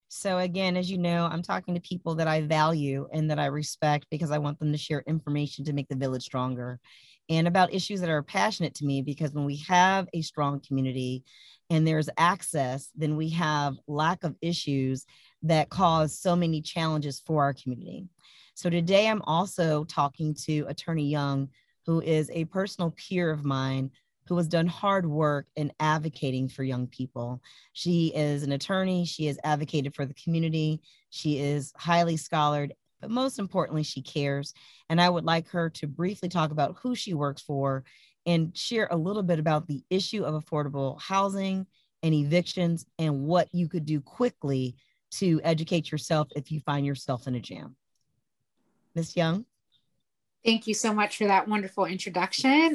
So again, as you know, I'm talking to people that I value and that I respect because I want them to share information to make the village stronger and about issues that are passionate to me, because when we have a strong community and there's access, then we have lack of issues that cause so many challenges for our community. So today I'm also talking to Attorney Young, who is a personal peer of mine who has done hard work in advocating for young people. She is an attorney. She has advocated for the community. She is highly scholared, but most importantly, she cares. And I would like her to briefly talk about who she works for and share a little bit about the issue of affordable housing and evictions and what you could do quickly to educate yourself if you find yourself in a jam. Ms. Young. Thank you so much for that wonderful introduction.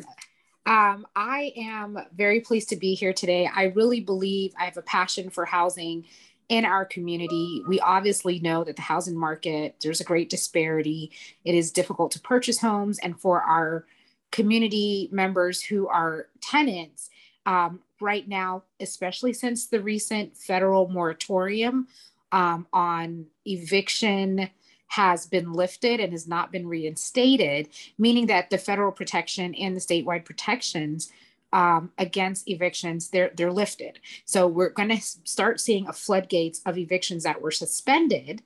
I am very pleased to be here today. I really believe I have a passion for housing in our community. We obviously know that the housing market, there's a great disparity. It is difficult to purchase homes. And for our community members who are tenants, right now, especially since the recent federal moratorium on eviction has been lifted and has not been reinstated, meaning that the federal protection and the statewide protections against evictions, they're lifted. So we're going to start seeing a floodgates of evictions that were suspended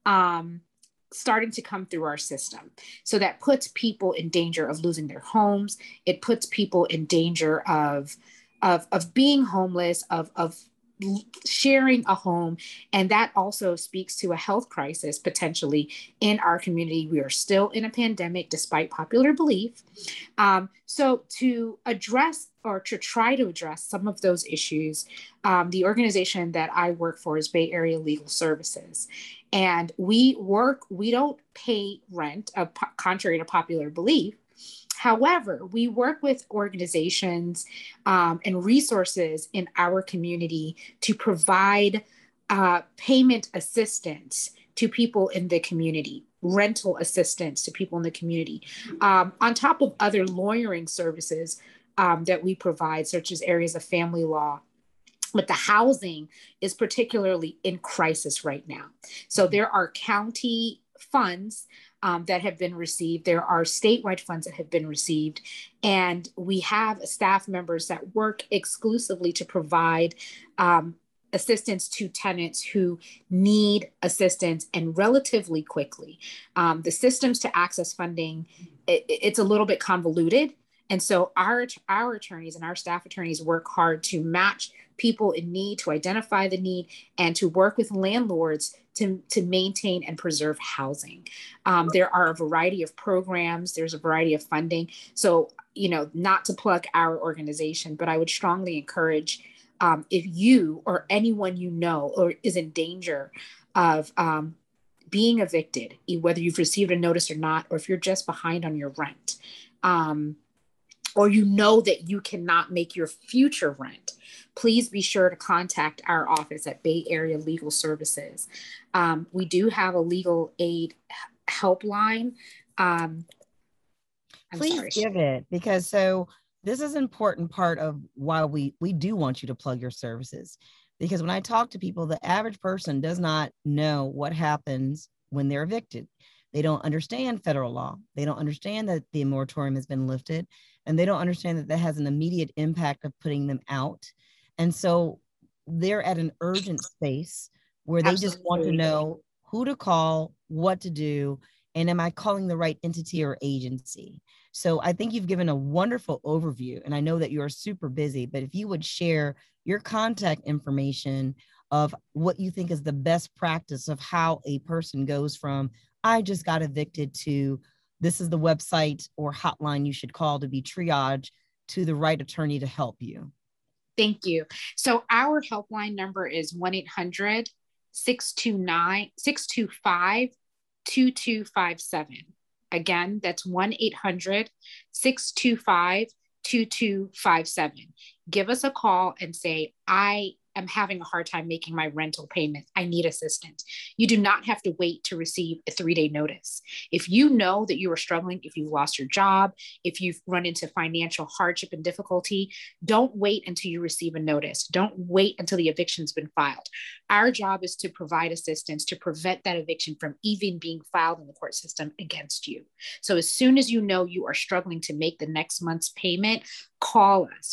starting to come through our system. So that puts people in danger of losing their homes. It puts people in danger of being homeless, of sharing a home. And that also speaks to a health crisis potentially in our community. We are still in a pandemic despite popular belief. So to address or to try to address some of those issues, the organization that I work for is Bay Area Legal Services. And we don't pay rent, contrary to popular belief. However, we work with organizations and resources in our community to provide payment assistance to people in the community, rental assistance to people in the community, on top of other lawyering services that we provide, such as areas of family law. But the housing is particularly in crisis right now. So there are county funds that have been received. There are statewide funds that have been received. And we have staff members that work exclusively to provide assistance to tenants who need assistance and relatively quickly. The systems to access funding, it's a little bit convoluted. And so our attorneys and our staff attorneys work hard to match people in need, to identify the need, and to work with landlords to maintain and preserve housing. There are a variety of programs. There's a variety of funding. So, not to plug our organization, but I would strongly encourage if you or anyone you know or is in danger of being evicted, whether you've received a notice or not, or if you're just behind on your rent, or that you cannot make your future rent, please be sure to contact our office at Bay Area Legal Services. We do have a legal aid helpline. Please give it, because this is an important part of why we do want you to plug your services. Because when I talk to people, the average person does not know what happens when they're evicted. They don't understand federal law. They don't understand that the moratorium has been lifted, and they don't understand that that has an immediate impact of putting them out. And so they're at an urgent space where they just want to know who to call, what to do, and am I calling the right entity or agency? So I think you've given a wonderful overview, and I know that you're super busy, but if you would share your contact information of what you think is the best practice of how a person goes from I just got evicted to this is the website or hotline you should call to be triaged to the right attorney to help you. Thank you. So our helpline number is 1-800-625-2257. Again, that's 1-800-625-2257. Give us a call and say, I am having a hard time making my rental payments. I need assistance. You do not have to wait to receive a 3-day notice. If you know that you are struggling, if you've lost your job, if you've run into financial hardship and difficulty, don't wait until you receive a notice. Don't wait until the eviction's been filed. Our job is to provide assistance to prevent that eviction from even being filed in the court system against you. So as soon as you know you are struggling to make the next month's payment, call us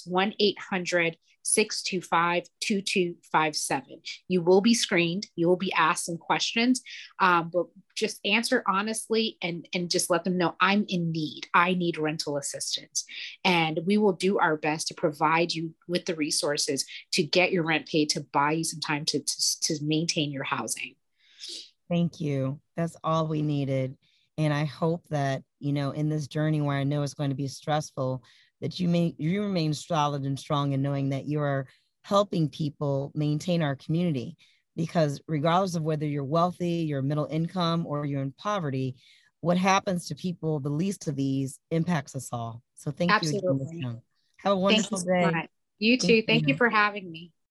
1-800-625-2257. You will be screened. You will be asked some questions, but just answer honestly and just let them know I'm in need. I need rental assistance. And we will do our best to provide you with the resources to get your rent paid, to buy you some time to maintain your housing. Thank you. That's all we needed. And I hope that, you know, in this journey where I know it's going to be stressful, that you remain solid and strong in knowing that you are helping people maintain our community. Because regardless of whether you're wealthy, you're middle income, or you're in poverty, what happens to people, the least of these, impacts us all. So thank you again, Ms. Young. Have a wonderful day. You too. Thank you for having me.